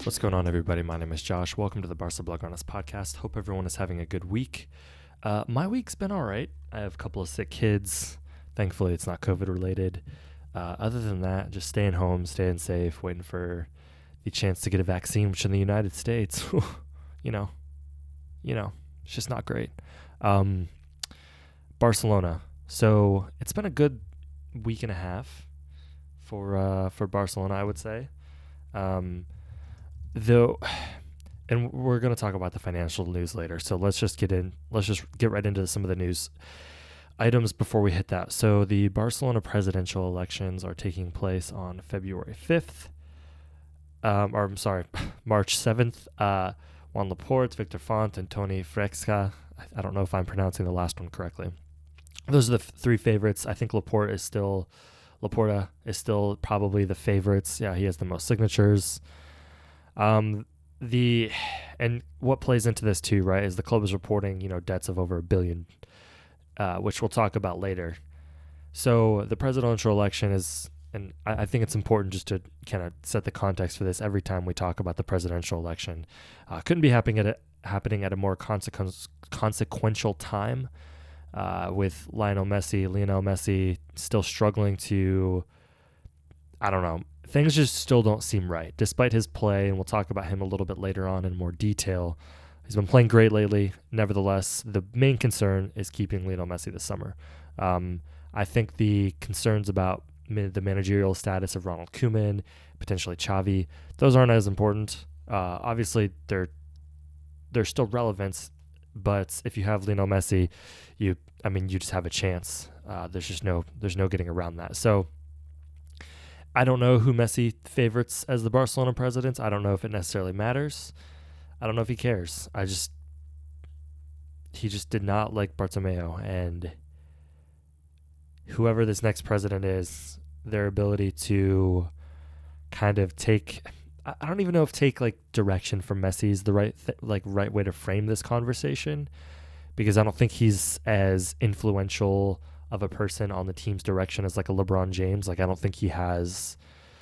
What's going on, everybody? My name is Josh. Welcome to the Barca Blaugranas podcast. Hope everyone is having a good week. My week's been all right. I have a couple of sick kids. Thankfully, it's not COVID related. Other than that, just staying home, staying safe, waiting for the chance to get a vaccine, which in the United States, you know, it's just not great. Barcelona. So it's been a good week and a half for Barcelona, I would say. Though, and we're going to talk about the financial news later. So let's just get right into some of the news items before we hit that. So the Barcelona presidential elections are taking place on February 5th. March 7th. Juan Laporte, Victor Font, and Toni Freixa. I don't know if I'm pronouncing the last one correctly. Those are the three favorites. I think Laporta is still probably the favorites. Yeah, he has the most signatures. And what plays into this too, right, is the club is reporting, debts of over $1 billion, which we'll talk about later. So the presidential election is, and I think it's important just to kind of set the context for this every time we talk about the presidential election. Couldn't be happening at a more consequential time, with Lionel Messi still struggling to, things just still don't seem right, despite his play, and we'll talk about him a little bit later on in more detail. He's been playing great lately. Nevertheless, the main concern is keeping Lionel Messi this summer. I think the concerns about the managerial status of Ronald Koeman, potentially Xavi, those aren't as important. Obviously, they're still relevant, but if you have Lionel Messi, you just have a chance. There's no getting around that. So I don't know who Messi favorites as the Barcelona president. I don't know if it necessarily matters. I don't know if he cares. He just did not like Bartomeu, and whoever this next president is, their ability to kind of take, I don't even know if take direction from Messi is the right way to frame this conversation, because I don't think he's as influential of a person on the team's direction as a LeBron James. I don't think he has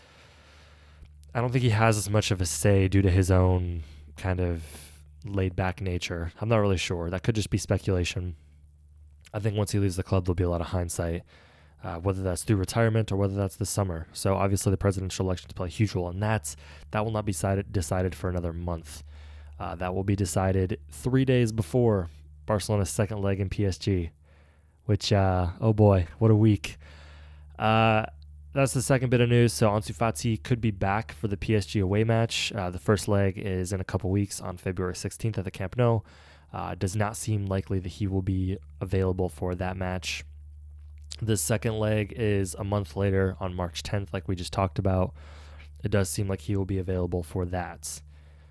as much of a say due to his own kind of laid back nature. I'm not really sure. That could just be speculation. I think once he leaves the club, there'll be a lot of hindsight, whether that's through retirement or whether that's this summer. So obviously the presidential elections play a huge role, and that will not be decided for another month. That will be decided 3 days before Barcelona's second leg in PSG, which, oh boy, what a week. That's the second bit of news. So Ansu Fati could be back for the PSG away match. The first leg is in a couple weeks on February 16th at the Camp Nou. Does not seem likely that he will be available for that match. The second leg is a month later on March 10th, like we just talked about. It does seem like he will be available for that.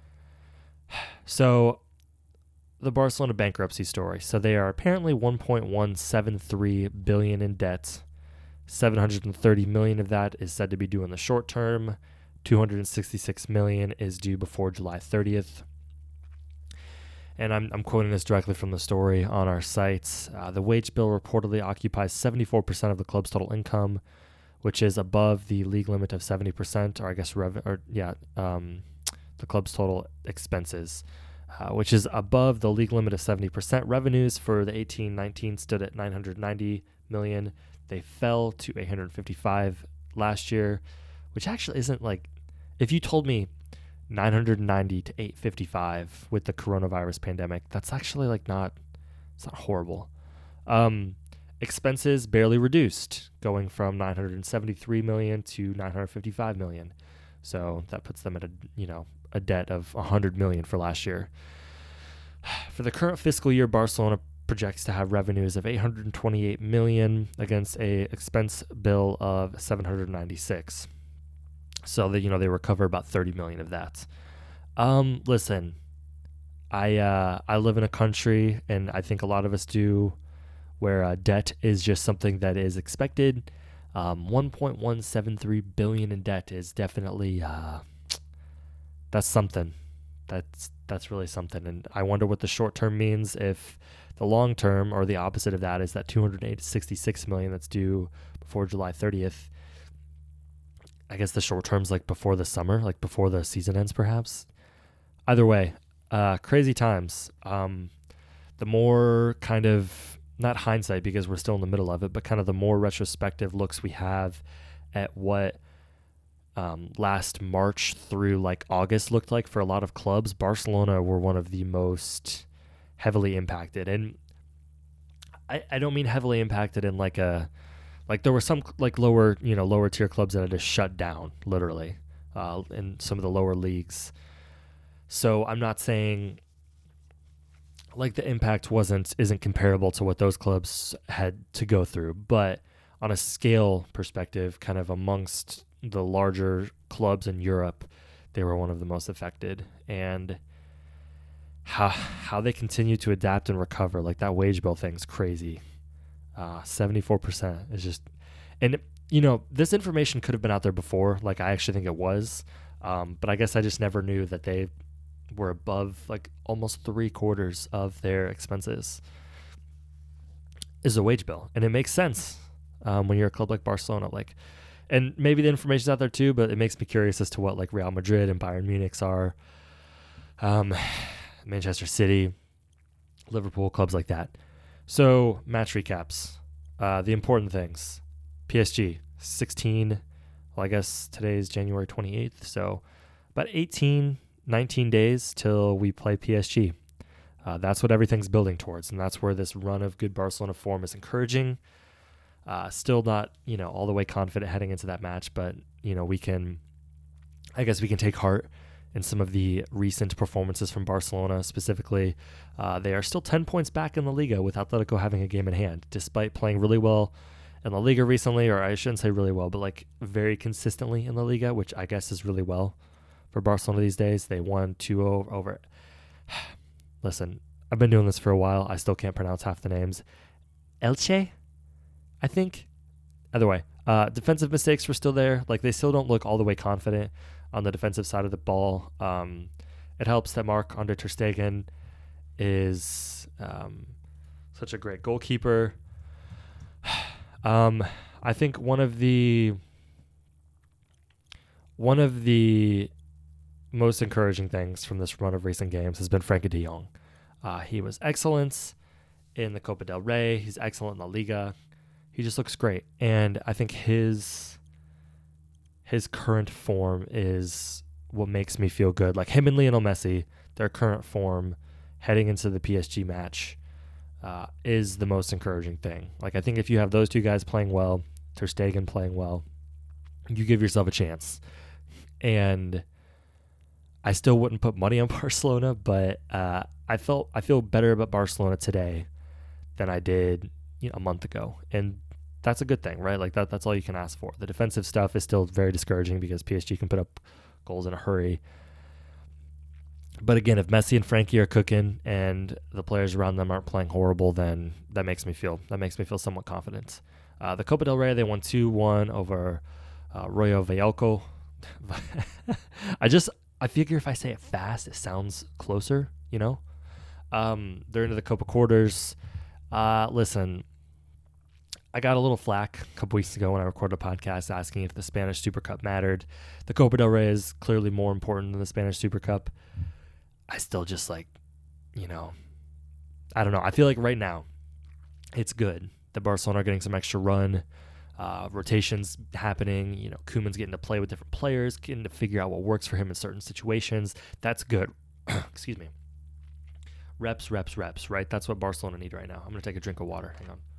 So the Barcelona bankruptcy story. So they are apparently $1.173 billion in debt. $730 million of that is said to be due in the short term. $266 million is due before July 30th. And I'm quoting this directly from the story on our sites. The wage bill reportedly occupies 74% of the club's total income, which is above the league limit of 70%, or I guess the club's total expenses, which is above the league limit of 70%. Revenues for the 18-19 stood at $990 million. They fell to $855 last year, which actually isn't if you told me 990 to 855 with the coronavirus pandemic, that's actually it's not horrible. Expenses barely reduced, going from $973 million to $955 million. So that puts them at a debt of $100 million for last year. For the current fiscal year, Barcelona projects to have revenues of $828 million against a expense bill of $796. So that they recover about $30 million of that. Listen, I live in a country, and I think a lot of us do, where debt is just something that is expected. $1.173 billion in debt is definitely that's something. That's really something. And I wonder what the short term means if the long term, or the opposite of that, is that $266 million that's due before July 30th. I guess the short term's like before the summer, like before the season ends, perhaps. Either way, crazy times. The more kind of, not hindsight because we're still in the middle of it, but kind of the more retrospective looks we have at what last March through like August looked like for a lot of clubs, Barcelona were one of the most heavily impacted. And I don't mean heavily impacted in like there were some like lower tier clubs that had to shut down literally in some of the lower leagues. So I'm not saying like the impact isn't comparable to what those clubs had to go through, but on a scale perspective, kind of amongst the larger clubs in Europe, they were one of the most affected. And how they continue to adapt and recover, like that wage bill thing's crazy. 74% is just, and this information could have been out there before. Like I actually think it was, but I guess I just never knew that they were above like almost 3/4 of their expenses is a wage bill. And it makes sense when you're a club like Barcelona, like, and maybe the information's out there too, but it makes me curious as to what like Real Madrid and Bayern Munich's are, Manchester City, Liverpool, clubs like that. So match recaps, the important things. PSG 16, well I guess today's January 28th, so about 19 days till we play PSG. That's what everything's building towards, and that's where this run of good Barcelona form is encouraging. Still not, all the way confident heading into that match, but, we can take heart in some of the recent performances from Barcelona. Specifically, they are still 10 points back in La Liga with Atletico having a game in hand, despite playing really well in La Liga recently, or I shouldn't say really well, but like very consistently in La Liga, which I guess is really well for Barcelona these days. They won 2-0 over. Listen, I've been doing this for a while. I still can't pronounce half the names. Elche, I think. Either way, defensive mistakes were still there. Like they still don't look all the way confident on the defensive side of the ball. It helps that Marc-Andre ter Stegen is such a great goalkeeper. I think one of the most encouraging things from this run of recent games has been Frenkie de Jong. He was excellent in the Copa del Rey. He's excellent in La Liga. He just looks great. And I think his current form is what makes me feel good. Like him and Lionel Messi, their current form heading into the PSG match is the most encouraging thing. Like I think if you have those two guys playing well, ter Stegen playing well, you give yourself a chance. And I still wouldn't put money on Barcelona, but I feel better about Barcelona today than I did a month ago. And that's a good thing, right? Like that's all you can ask for. The defensive stuff is still very discouraging because PSG can put up goals in a hurry. But again, if Messi and Frenkie are cooking and the players around them aren't playing horrible, then that makes me feel somewhat confident. The Copa del Rey, they won 2-1 over Rayo Vallecano. I figure if I say it fast, it sounds closer, They're into the Copa quarters. Listen, I got a little flack a couple weeks ago when I recorded a podcast asking if the Spanish Super Cup mattered. The Copa del Rey is clearly more important than the Spanish Super Cup. I still just I don't know. I feel like right now it's good that Barcelona are getting some extra run, rotations happening. Koeman's getting to play with different players, getting to figure out what works for him in certain situations. That's good. Excuse me. Reps, right? That's what Barcelona need right now. I'm going to take a drink of water. Hang on.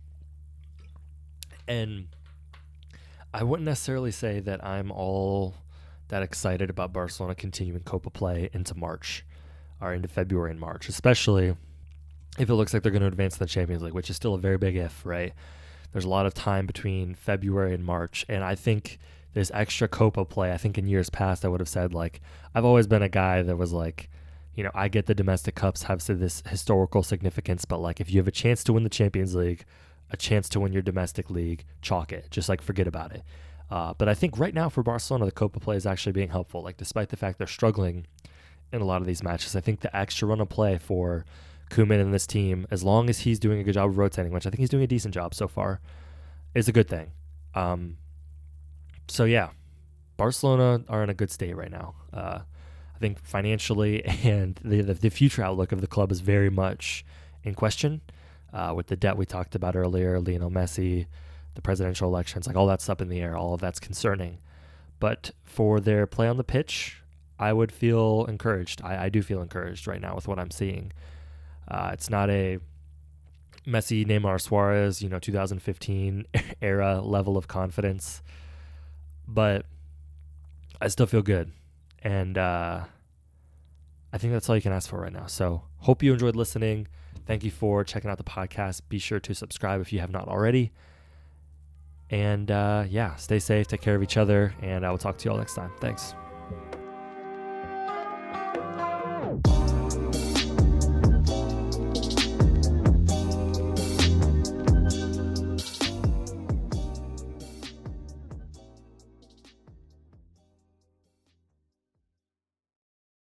And I wouldn't necessarily say that I'm all that excited about Barcelona continuing Copa play into March or into February and March, especially if it looks like they're going to advance to the Champions League, which is still a very big if, right? There's a lot of time between February and March, and I think this extra Copa play, I think in years past I would have said, like, I've always been a guy that was like, I get the domestic cups have this historical significance, but like if you have a chance to win the Champions League, a chance to win your domestic league, chalk it. Just like forget about it. But I think right now for Barcelona, the Copa play is actually being helpful. Like despite the fact they're struggling in a lot of these matches, I think the extra run of play for Koeman and this team, as long as he's doing a good job of rotating, which I think he's doing a decent job so far, is a good thing. So yeah, Barcelona are in a good state right now. I think financially and the future outlook of the club is very much in question with the debt we talked about earlier, Lionel Messi, the presidential elections, like all that's up in the air. All of that's concerning. But for their play on the pitch, I would feel encouraged. I do feel encouraged right now with what I'm seeing. It's not a Messi, Neymar, Suarez, 2015 era level of confidence, but I still feel good. And I think that's all you can ask for right now. So hope you enjoyed listening. Thank you for checking out the podcast. Be sure to subscribe if you have not already. And stay safe, take care of each other, and I will talk to you all next time. Thanks.